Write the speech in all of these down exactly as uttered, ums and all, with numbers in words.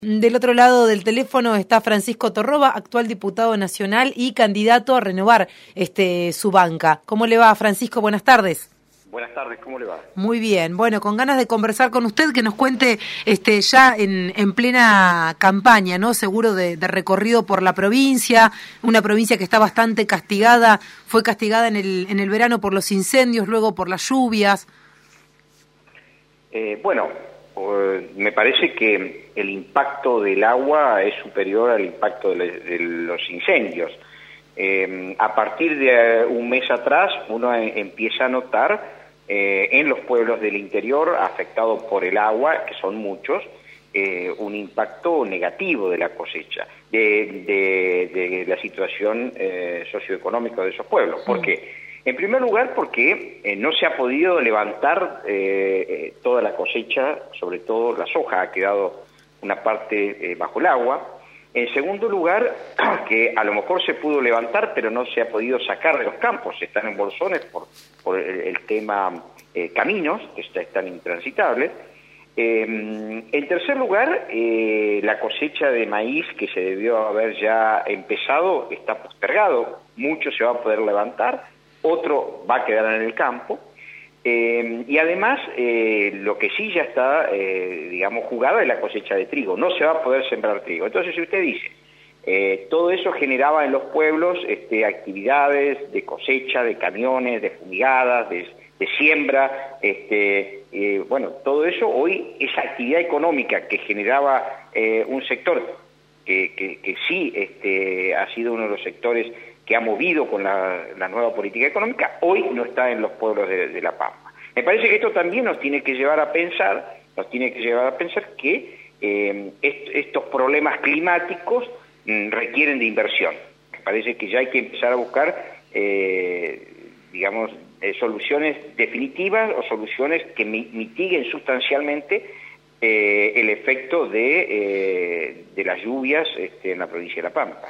Del otro lado del teléfono está Francisco Torroba, actual diputado nacional y candidato a renovar este su banca. ¿Cómo le va, Francisco? Buenas tardes. Buenas tardes, ¿cómo le va? Muy bien, bueno, con ganas de conversar con usted, que nos cuente este ya en, en plena campaña, ¿no? Seguro de, de recorrido por la provincia, una provincia que está bastante castigada, fue castigada en el, en el verano por los incendios, luego por las lluvias. Eh, bueno, eh, me parece que el impacto del agua es superior al impacto de, le, de los incendios. Eh, a partir de un mes atrás uno eh, empieza a notar eh, en los pueblos del interior afectados por el agua, que son muchos, eh, un impacto negativo de la cosecha, de, de, de la situación eh, socioeconómica de esos pueblos. ¿Por qué? En primer lugar, porque eh, no se ha podido levantar eh, eh, toda la cosecha, sobre todo la soja, ha quedado una parte eh, bajo el agua. En segundo lugar, que a lo mejor se pudo levantar, pero no se ha podido sacar de los campos, están en bolsones por, por el, el tema eh, caminos, que está, están intransitables. Eh, en tercer lugar, eh, la cosecha de maíz, que se debió haber ya empezado, está postergado, mucho se va a poder levantar, otro va a quedar en el campo. Eh, y además, eh, lo que sí ya está, eh, digamos, jugado es la cosecha de trigo. No se va a poder sembrar trigo. Entonces, si usted dice, eh, todo eso generaba en los pueblos este, actividades de cosecha, de camiones, de fumigadas, de, de siembra, este, eh, bueno, todo eso hoy, esa actividad económica que generaba eh, un sector que, que, que sí este, ha sido uno de los sectores que ha movido con la, la nueva política económica, hoy no está en los pueblos de, de La Pampa. Me parece que esto también nos tiene que llevar a pensar, nos tiene que llevar a pensar que eh, est estos problemas climáticos mm, requieren de inversión. Me parece que ya hay que empezar a buscar, eh, digamos, eh, soluciones definitivas o soluciones que mi mitiguen sustancialmente eh, el efecto de, eh, de las lluvias este, en la provincia de La Pampa.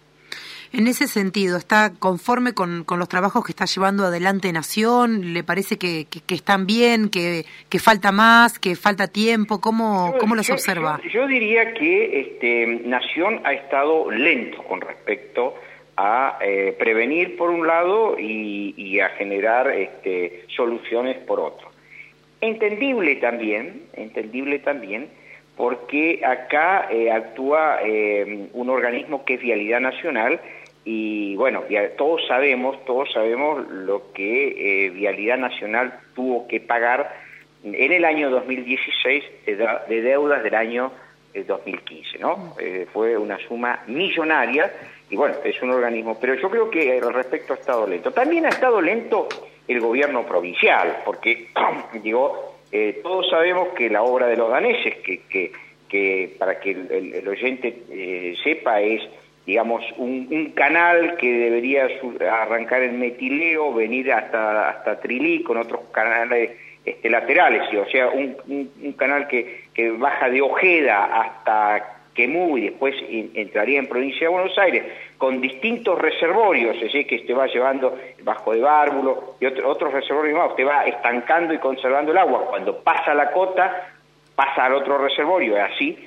En ese sentido, ¿está conforme con, con los trabajos que está llevando adelante Nación? ¿Le parece que, que, que están bien, que, que falta más, que falta tiempo? ¿Cómo, yo, cómo los yo, observa? Yo, yo diría que este, Nación ha estado lento con respecto a eh, prevenir por un lado y, y a generar este, soluciones por otro. Entendible también, entendible también, porque acá eh, actúa eh, un organismo que es Vialidad Nacional y bueno, todos sabemos, todos sabemos lo que eh, Vialidad Nacional tuvo que pagar en el año dos mil dieciséis de, de deudas del año eh, dos mil quince, ¿no? Eh, fue una suma millonaria y bueno, es un organismo, pero yo creo que al respecto ha estado lento. También ha estado lento el gobierno provincial, porque digo, Eh, todos sabemos que la obra de los daneses, que, que, que para que el, el, el oyente eh, sepa, es, digamos, un, un canal que debería arrancar en Metileo, venir hasta, hasta Trilí, con otros canales este, laterales, o sea, un, un, un canal que, que baja de Ojeda hasta Quemú y después in, entraría en provincia de Buenos Aires, con distintos reservorios, es decir, que usted va llevando el Bajo de Bárbulo y otro, otros reservorios más, usted va estancando y conservando el agua. Cuando pasa la cota, pasa al otro reservorio, es así.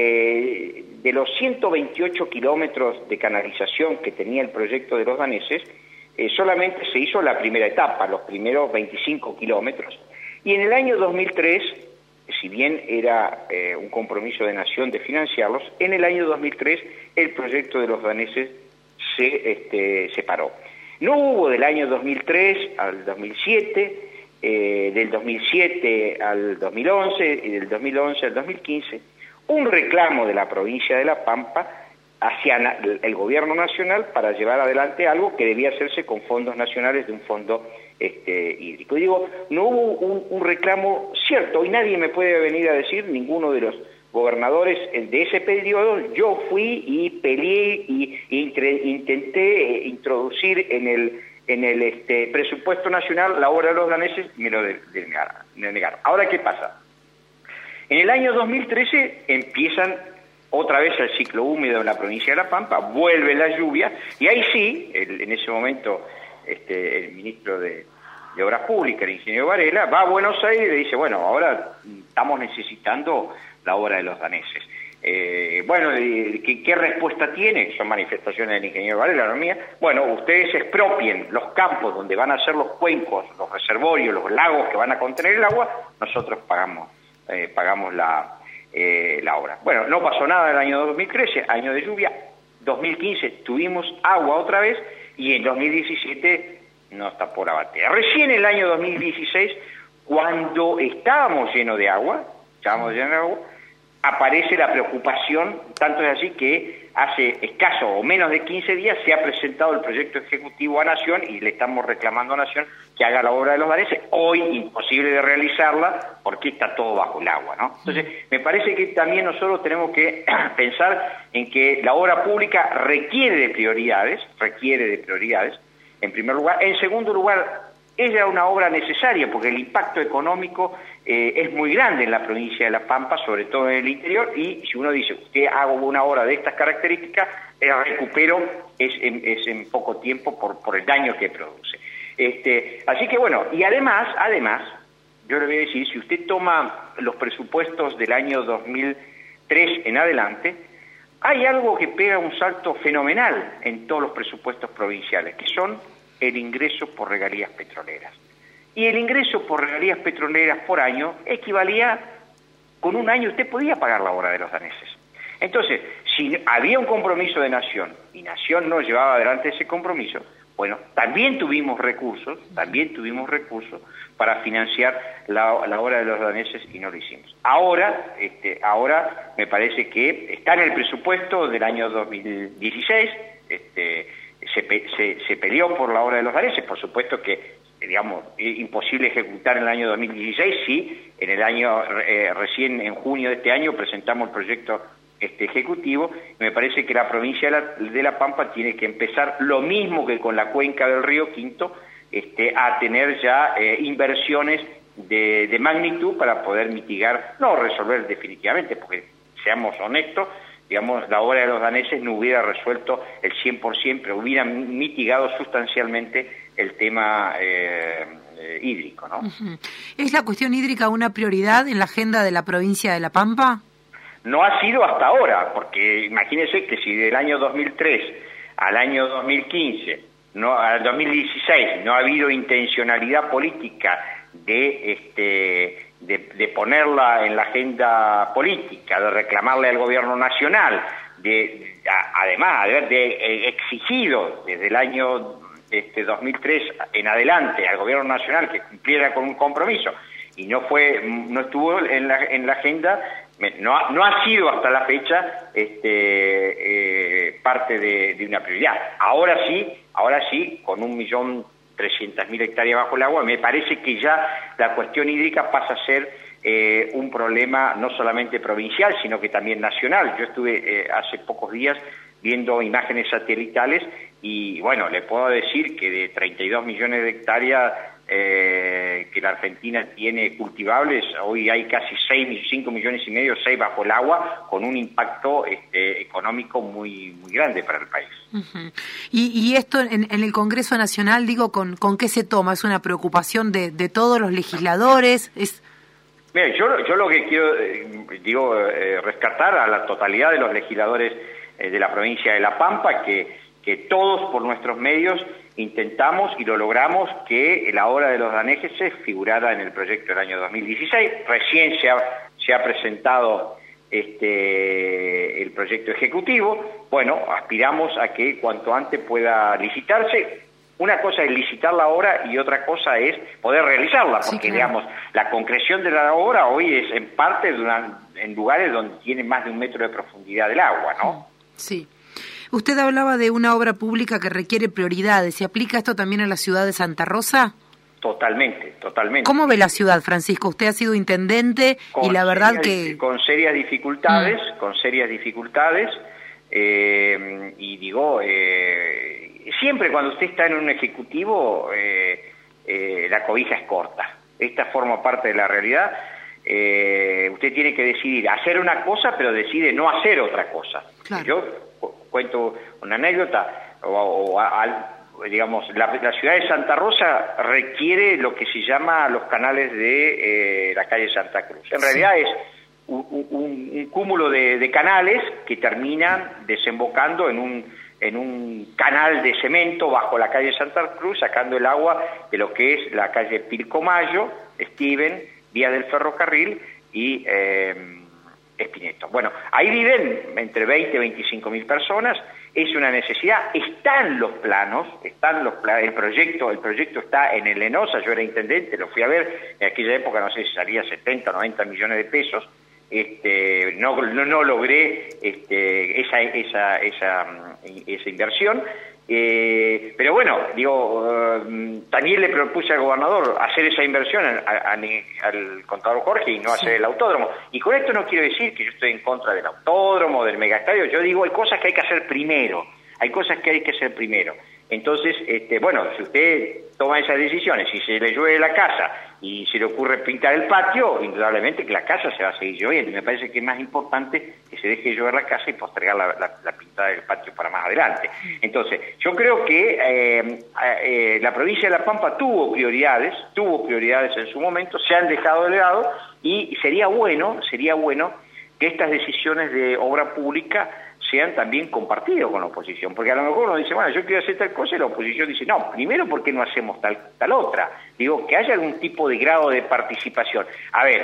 Eh, de los ciento veintiocho kilómetros de canalización que tenía el proyecto de los daneses, eh, solamente se hizo la primera etapa, los primeros veinticinco kilómetros, y en el año dos mil tres, si bien era eh, un compromiso de Nación de financiarlos, en el año dos mil tres el proyecto de los daneses se este, separó. No hubo del año dos mil tres al dos mil siete, eh, del dos mil siete al dos mil once y del dos mil once al dos mil quince, un reclamo de la provincia de La Pampa hacia el gobierno nacional para llevar adelante algo que debía hacerse con fondos nacionales de un fondo este, hídrico. Y digo, no hubo un, un reclamo cierto, y nadie me puede venir a decir, ninguno de los gobernadores de ese periodo, yo fui y peleé y, y entre, intenté introducir en el, en el este, presupuesto nacional la obra de los daneses, y me lo denegaron. De negaron. Ahora, ¿qué pasa? En el año dos mil trece empiezan otra vez el ciclo húmedo en la provincia de La Pampa, vuelve la lluvia, y ahí sí, el, en ese momento, este, el ministro de, de Obras Públicas, el ingeniero Varela, va a Buenos Aires y le dice, bueno, ahora estamos necesitando la obra de los daneses. Eh, bueno, ¿qué, ¿qué respuesta tiene? Son manifestaciones del ingeniero Varela, no mía. Bueno, ustedes expropien los campos donde van a ser los cuencos, los reservorios, los lagos que van a contener el agua, nosotros pagamos eh, pagamos la, eh, la obra. Bueno, no pasó nada en el año dos mil trece, año de lluvia. dos mil quince tuvimos agua otra vez y en dos mil diecisiete nos tapó la batea. Recién en el año dos mil dieciséis, cuando estábamos llenos de agua, estábamos llenos de agua, aparece la preocupación, tanto es así que hace escaso o menos de quince días se ha presentado el proyecto ejecutivo a Nación y le estamos reclamando a Nación que haga la obra de los daneses. Hoy imposible de realizarla porque está todo bajo el agua, ¿no? Entonces, me parece que también nosotros tenemos que pensar en que la obra pública requiere de prioridades, requiere de prioridades, en primer lugar. En segundo lugar, ella es una obra necesaria porque el impacto económico eh, es muy grande en la provincia de La Pampa, sobre todo en el interior, y si uno dice, usted hago una obra de estas características, el recupero es en, es en poco tiempo por, por el daño que produce. Este, así que bueno, y además, además, yo le voy a decir, si usted toma los presupuestos del año dos mil tres en adelante, hay algo que pega un salto fenomenal en todos los presupuestos provinciales, que son el ingreso por regalías petroleras. Y el ingreso por regalías petroleras por año equivalía, con un año usted podía pagar la obra de los daneses. Entonces, si había un compromiso de Nación, y Nación no llevaba adelante ese compromiso, bueno, también tuvimos recursos, también tuvimos recursos para financiar la, la obra de los daneses y no lo hicimos. Ahora, este, ahora me parece que está en el presupuesto del año dos mil dieciséis, este, Se, se, se peleó por la obra de los daneses, por supuesto que, digamos, es imposible ejecutar en el año dos mil dieciséis, sí, en el año, eh, recién en junio de este año presentamos el proyecto este, ejecutivo, y me parece que la provincia de la, de la Pampa tiene que empezar lo mismo que con la cuenca del río Quinto, este, a tener ya eh, inversiones de, de magnitud para poder mitigar, no resolver definitivamente, porque seamos honestos, digamos, la obra de los daneses no hubiera resuelto el cien por ciento, pero hubiera mitigado sustancialmente el tema eh, eh, hídrico, ¿no? Uh-huh. ¿Es la cuestión hídrica una prioridad en la agenda de la provincia de La Pampa? No ha sido hasta ahora, porque imagínense que si del año dos mil tres al año dos mil quince, no, al dos mil dieciséis, no ha habido intencionalidad política de este De, de ponerla en la agenda política, de reclamarle al gobierno nacional, de, de a, además de haber de, eh, exigido desde el año este, dos mil tres en adelante al gobierno nacional que cumpliera con un compromiso y no fue, no estuvo en la, en la agenda, no ha, no ha sido hasta la fecha este, eh, parte de, de una prioridad. Ahora sí, ahora sí, con un millón trescientas mil hectáreas bajo el agua, me parece que ya la cuestión hídrica pasa a ser eh, un problema no solamente provincial, sino que también nacional. Yo estuve eh, hace pocos días viendo imágenes satelitales y, bueno, le puedo decir que de treinta y dos millones de hectáreas eh, que la Argentina tiene cultivables, hoy hay casi seis, cinco millones y medio, seis bajo el agua, con un impacto este, económico muy muy grande para el país. Uh-huh. Y, y esto en, en el Congreso Nacional, digo, ¿con, con qué se toma? ¿Es una preocupación de, de todos los legisladores? Es... Mira, yo, yo lo que quiero, eh, digo, eh, rescatar a la totalidad de los legisladores eh, de la provincia de La Pampa, que, que todos por nuestros medios intentamos y lo logramos que la obra de los daneses figurara en el proyecto del año dos mil dieciséis. Recién se ha, se ha presentado este el proyecto ejecutivo. Bueno, aspiramos a que cuanto antes pueda licitarse. Una cosa es licitar la obra y otra cosa es poder realizarla, porque sí, claro, digamos, la concreción de la obra hoy es en parte de una, en lugares donde tiene más de un metro de profundidad del agua, ¿no? Sí. Usted hablaba de una obra pública que requiere prioridades. ¿Se aplica esto también a la ciudad de Santa Rosa? Totalmente, totalmente. ¿Cómo ve la ciudad, Francisco? Usted ha sido intendente con y la verdad serias, que... Con serias dificultades, mm. con serias dificultades, eh, y digo, eh, siempre cuando usted está en un ejecutivo, eh, eh, la cobija es corta. Esta forma parte de la realidad. Eh, usted tiene que decidir hacer una cosa, pero decide no hacer otra cosa. Claro. Yo cuento una anécdota, o, o a, digamos, la, la ciudad de Santa Rosa requiere lo que se llama los canales de eh, la calle Santa Cruz. En sí. realidad es un, un, un cúmulo de, de canales que terminan desembocando en un, en un canal de cemento bajo la calle Santa Cruz, sacando el agua de lo que es la calle Pilcomayo, Steven, Vía del Ferrocarril y eh, Espineto. Bueno, ahí viven entre veinte y veinticinco mil personas, es una necesidad, están los planos, están los planos, el proyecto, el proyecto está en el Lenosa, yo era intendente, lo fui a ver, en aquella época no sé si salía setenta o noventa millones de pesos, este, no, no, no logré este, esa, esa, esa, esa inversión, eh, pero bueno, digo, uh, también le propuse al gobernador hacer esa inversión a, a, a, al contador Jorge y no hacer el autódromo, y con esto no quiero decir que yo estoy en contra del autódromo, del megaestadio, yo digo, hay cosas que hay que hacer primero, hay cosas que hay que hacer primero. Entonces, este, bueno, si usted toma esas decisiones, si se le llueve la casa y se le ocurre pintar el patio, indudablemente que la casa se va a seguir lloviendo. Y me parece que es más importante que se deje llover la casa y postergar la, la, la pintada del patio para más adelante. Entonces, yo creo que eh, eh, la provincia de La Pampa tuvo prioridades, tuvo prioridades en su momento, se han dejado de lado y sería bueno, sería bueno que estas decisiones de obra pública sean también compartidos con la oposición, porque a lo mejor uno dice, bueno, yo quiero hacer tal cosa, y la oposición dice, no, primero, ¿por qué no hacemos tal, tal otra? Digo, que haya algún tipo de grado de participación. A ver,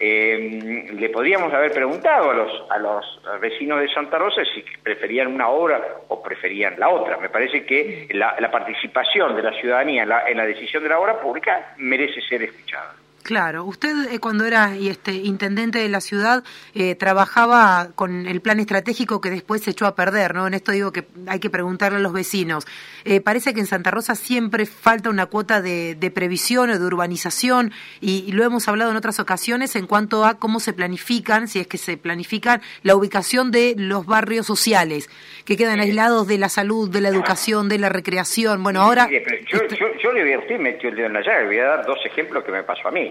eh, le podríamos haber preguntado a los, a los vecinos de Santa Rosa si preferían una obra o preferían la otra. Me parece que la, la participación de la ciudadanía en la, en la decisión de la obra pública merece ser escuchada. Claro, usted eh, cuando era este, intendente de la ciudad eh, trabajaba con el plan estratégico que después se echó a perder, ¿no? En esto digo que hay que preguntarle a los vecinos. Eh, parece que en Santa Rosa siempre falta una cuota de, de previsión o de urbanización y, y lo hemos hablado en otras ocasiones en cuanto a cómo se planifican, si es que se planifican, la ubicación de los barrios sociales, que quedan aislados de la salud, de la educación, de la recreación. Bueno, ahora... Mire, pero yo, este... yo, yo le voy a usted metió el dedo en la llaga, le voy a dar dos ejemplos que me pasó a mí.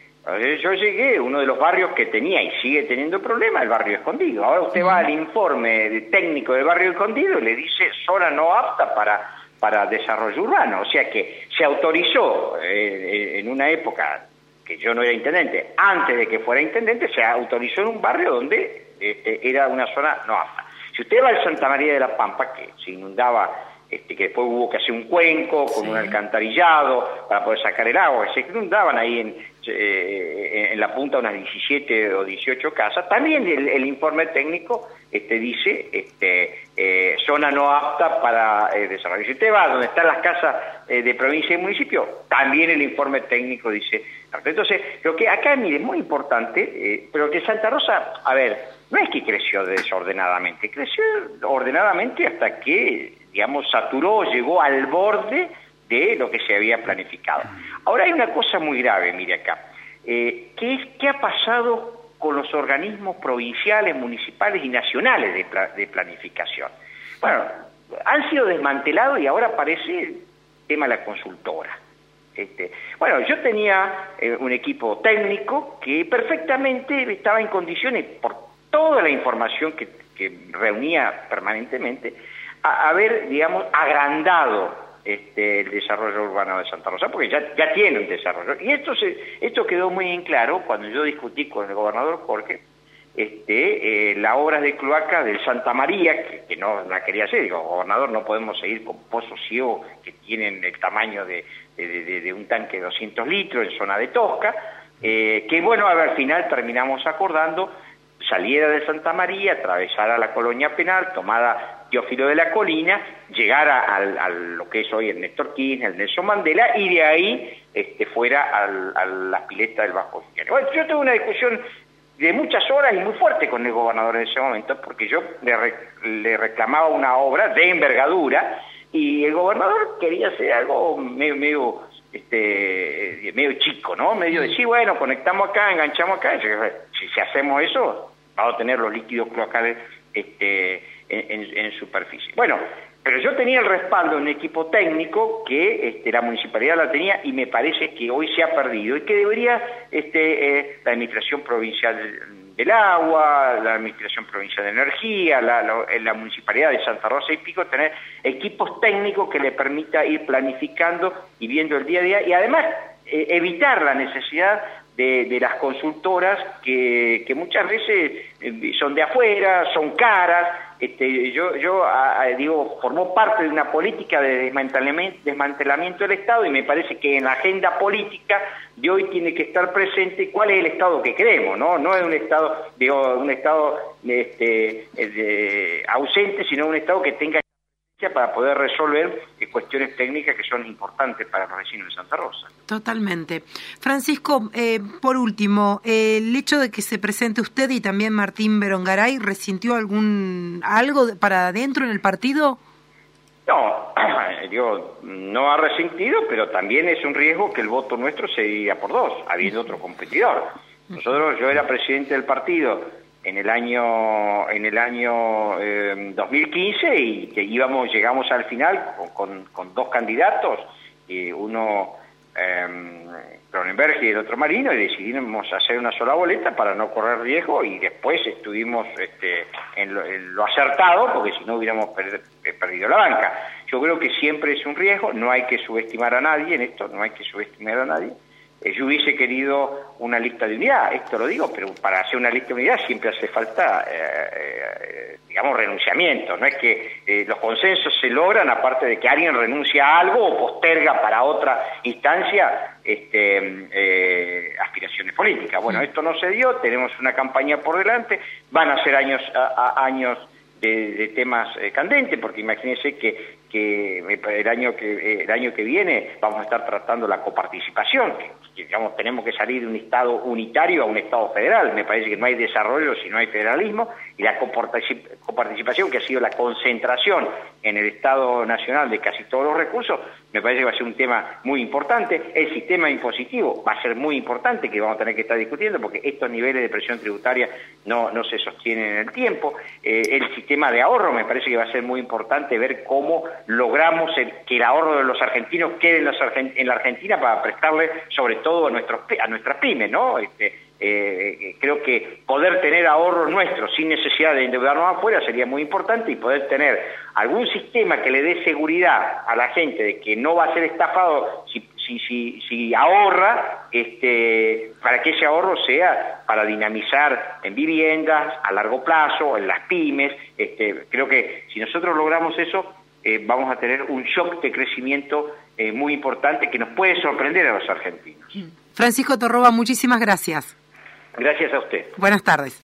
Yo llegué, uno de los barrios que tenía y sigue teniendo problemas, el barrio Escondido. Ahora usted va al informe de técnico del barrio Escondido y le dice zona no apta para, para desarrollo urbano. O sea que se autorizó eh, en una época que yo no era intendente, antes de que fuera intendente, se autorizó en un barrio donde eh, era una zona no apta. Si usted va al Santa María de la Pampa, que se inundaba, este, que después hubo que hacer un cuenco con sí. un alcantarillado para poder sacar el agua, que se inundaban ahí en, eh, en la punta unas diecisiete o dieciocho casas, también el, el informe técnico este, dice este, eh, zona no apta para eh, desarrollo. Si usted va donde están las casas eh, de provincia y municipio, también el informe técnico dice. Entonces, lo que acá, mire, es muy importante, eh, pero que Santa Rosa, a ver, no es que creció desordenadamente, creció ordenadamente hasta que, digamos, saturó, llegó al borde de lo que se había planificado. Ahora hay una cosa muy grave, mire acá, eh, ¿qué, es, ¿qué ha pasado con los organismos provinciales, municipales y nacionales de, pla de planificación? Bueno, han sido desmantelados y ahora aparece el tema de la consultora. Este, bueno, yo tenía eh, un equipo técnico que perfectamente estaba en condiciones, por toda la información que, que reunía permanentemente, a haber, digamos, agrandado este, el desarrollo urbano de Santa Rosa, porque ya, ya tiene un desarrollo. Y esto, se, esto quedó muy en claro cuando yo discutí con el gobernador Jorge este, eh, las obras de cloaca del Santa María, que, que no la quería hacer. Digo, gobernador, no podemos seguir con pozos ciegos que tienen el tamaño de, de, de, de un tanque de doscientos litros en zona de Tosca, eh, que bueno, al final terminamos acordando saliera de Santa María, atravesara la Colonia Penal, tomada Teófilo de la Colina, llegara al, a lo que es hoy el Néstor Kirchner, el Nelson Mandela, y de ahí este, fuera al, a la pileta del Bajo Victoria. Bueno, yo tuve una discusión de muchas horas y muy fuerte con el gobernador en ese momento, porque yo le, re, le reclamaba una obra de envergadura, y el gobernador quería hacer algo medio, medio, este, medio chico, ¿no? Medio de, sí, bueno, conectamos acá, enganchamos acá, y yo, si, si hacemos eso, vamos a tener los líquidos cloacales este, en, en, en superficie. Bueno, pero yo tenía el respaldo de un equipo técnico que este, la municipalidad la tenía y me parece que hoy se ha perdido y que debería este, eh, la Administración Provincial del Agua, la Administración Provincial de Energía, la, la, la Municipalidad de Santa Rosa y Pico, tener equipos técnicos que le permita ir planificando y viendo el día a día y además eh, evitar la necesidad de, de las consultoras que, que muchas veces son de afuera, son caras. Este, yo yo a, a, digo, formó parte de una política de desmantelamiento, desmantelamiento del Estado, y me parece que en la agenda política de hoy tiene que estar presente cuál es el Estado que queremos, ¿no? No es un Estado, digo, un Estado este, de, ausente, sino un Estado que tenga para poder resolver eh, cuestiones técnicas que son importantes para los vecinos de Santa Rosa. Totalmente. Francisco, eh, por último, eh, el hecho de que se presente usted y también Martín Berongaray, ¿resintió algún algo para adentro en el partido? No, digo, no ha resentido, pero también es un riesgo que el voto nuestro se diría por dos, habiendo otro competidor. Nosotros, yo era presidente del partido en el año en el año eh, dos mil quince y que íbamos llegamos al final con, con, con dos candidatos, eh, uno eh, Cronenberg y el otro Marino, y decidimos hacer una sola boleta para no correr riesgo, y después estuvimos este, en, lo, en lo acertado, porque si no hubiéramos per, perdido la banca. Yo creo que siempre es un riesgo, no hay que subestimar a nadie en esto, no hay que subestimar a nadie. Yo hubiese querido una lista de unidad, esto lo digo, pero para hacer una lista de unidad siempre hace falta, eh, eh, digamos, renunciamiento. No es que eh, los consensos se logran aparte de que alguien renuncia a algo o posterga para otra instancia este, eh, aspiraciones políticas. Bueno, esto no se dio, tenemos una campaña por delante, van a ser años, a, a años de, de temas eh, candentes, porque imagínense que que el año que el año que viene vamos a estar tratando la coparticipación, que, que digamos tenemos que salir de un Estado unitario a un Estado federal. Me parece que no hay desarrollo si no hay federalismo, y la coparticipación, que ha sido la concentración en el Estado nacional de casi todos los recursos, me parece que va a ser un tema muy importante. El sistema impositivo va a ser muy importante, que vamos a tener que estar discutiendo, porque estos niveles de presión tributaria no, no se sostienen en el tiempo. Eh, el sistema de ahorro me parece que va a ser muy importante ver cómo logramos el, que el ahorro de los argentinos quede en, los argent, en la Argentina para prestarle sobre todo a, nuestros, a nuestras pymes, ¿no? Este, eh, creo que poder tener ahorros nuestros sin necesidad de endeudarnos afuera sería muy importante, y poder tener algún sistema que le dé seguridad a la gente de que no va a ser estafado si, si, si, si ahorra, este, para que ese ahorro sea para dinamizar en viviendas a largo plazo, en las pymes. Este, creo que si nosotros logramos eso, Eh, vamos a tener un shock de crecimiento eh, muy importante que nos puede sorprender a los argentinos. Francisco Torroba, muchísimas gracias. Gracias a usted. Buenas tardes.